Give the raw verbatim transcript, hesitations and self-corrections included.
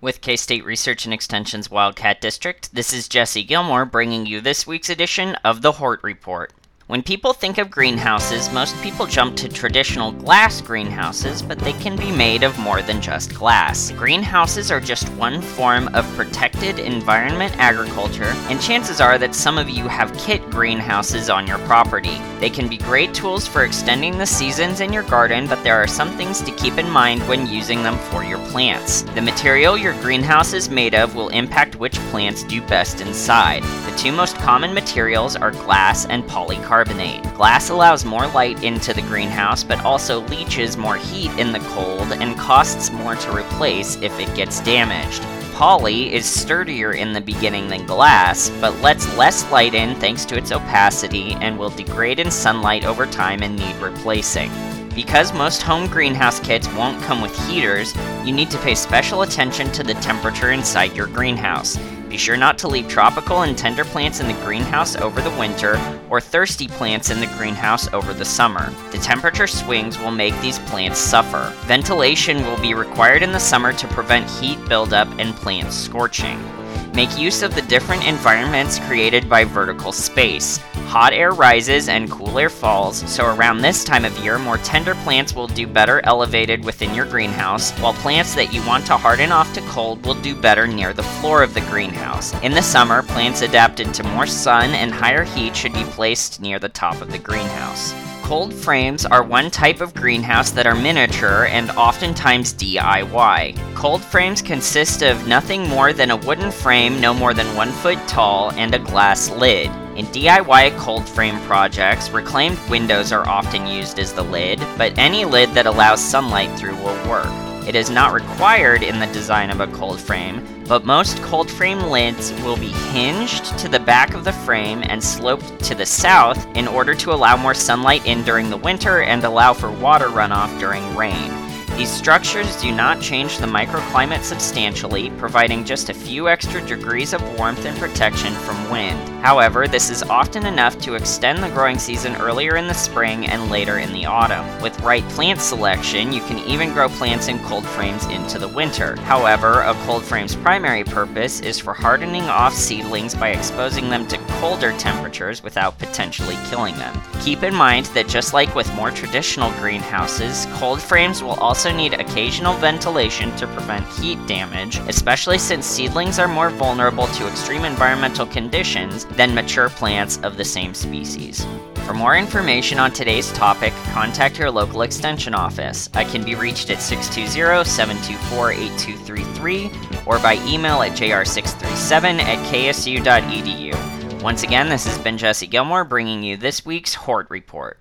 With K-State Research and Extension's Wildcat District, this is Jesse Gilmore bringing you this week's edition of the Hort Report. When people think of greenhouses, most people jump to traditional glass greenhouses, but they can be made of more than just glass. Greenhouses are just one form of protected environment agriculture, and chances are that some of you have kit greenhouses on your property. They can be great tools for extending the seasons in your garden, but there are some things to keep in mind when using them for your plants. The material your greenhouse is made of will impact which plants do best inside. The two most common materials are glass and polycarbonate. Glass allows more light into the greenhouse, but also leaches more heat in the cold and costs more to replace if it gets damaged. Poly is sturdier in the beginning than glass, but lets less light in thanks to its opacity and will degrade in sunlight over time and need replacing. Because most home greenhouse kits won't come with heaters, you need to pay special attention to the temperature inside your greenhouse. Be sure not to leave tropical and tender plants in the greenhouse over the winter, or thirsty plants in the greenhouse over the summer. The temperature swings will make these plants suffer. Ventilation will be required in the summer to prevent heat buildup and plant scorching. Make use of the different environments created by vertical space. Hot air rises and cool air falls, so around this time of year, more tender plants will do better elevated within your greenhouse, while plants that you want to harden off to cold will do better near the floor of the greenhouse. In the summer, plants adapted to more sun and higher heat should be placed near the top of the greenhouse. Cold frames are one type of greenhouse that are miniature and oftentimes D I Y. Cold frames consist of nothing more than a wooden frame no more than one foot tall and a glass lid. In D I Y cold frame projects, reclaimed windows are often used as the lid, but any lid that allows sunlight through will work. It is not required in the design of a cold frame, but most cold frame lids will be hinged to the back of the frame and sloped to the south in order to allow more sunlight in during the winter and allow for water runoff during rain. These structures do not change the microclimate substantially, providing just a few extra degrees of warmth and protection from wind. However, this is often enough to extend the growing season earlier in the spring and later in the autumn. With right plant selection, you can even grow plants in cold frames into the winter. However, a cold frame's primary purpose is for hardening off seedlings by exposing them to colder temperatures without potentially killing them. Keep in mind that just like with more traditional greenhouses, cold frames will also need occasional ventilation to prevent heat damage, especially since seedlings are more vulnerable to extreme environmental conditions than mature plants of the same species. For more information on today's topic, contact your local extension office. I can be reached at six two zero, seven two four, eight two three three or by email at j r six three seven at k s u dot e d u. Once again, this has been Jesse Gilmore bringing you this week's Hort Report.